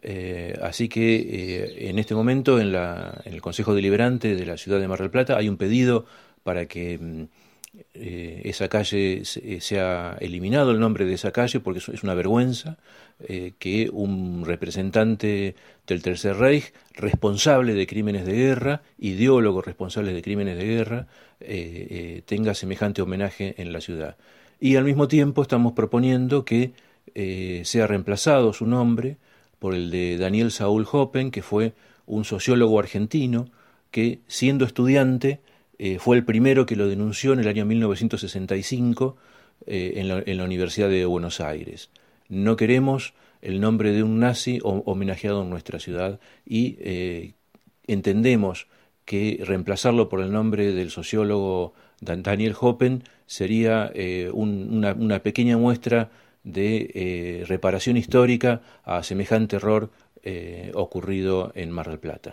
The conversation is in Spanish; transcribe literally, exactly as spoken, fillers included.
Eh, así que eh, en este momento en, la, en el Consejo Deliberante de la ciudad de Mar del Plata hay un pedido para que mm, eh, esa calle se- sea eliminado el nombre de esa calle porque es, es una vergüenza eh, que un representante del Tercer Reich, responsable de crímenes de guerra, ideólogo responsable de crímenes de guerra, eh, eh, tenga semejante homenaje en la ciudad. Y al mismo tiempo estamos proponiendo que eh, sea reemplazado su nombre por el de Daniel Saúl Hoppen, que fue un sociólogo argentino que, siendo estudiante, eh, fue el primero que lo denunció en el año mil novecientos sesenta y cinco eh, en, la, en la Universidad de Buenos Aires. No queremos el nombre de un nazi homenajeado en nuestra ciudad y eh, entendemos que reemplazarlo por el nombre del sociólogo Daniel Hoppen sería eh, un, una, una, pequeña muestra de eh, reparación histórica a semejante error eh, ocurrido en Mar del Plata.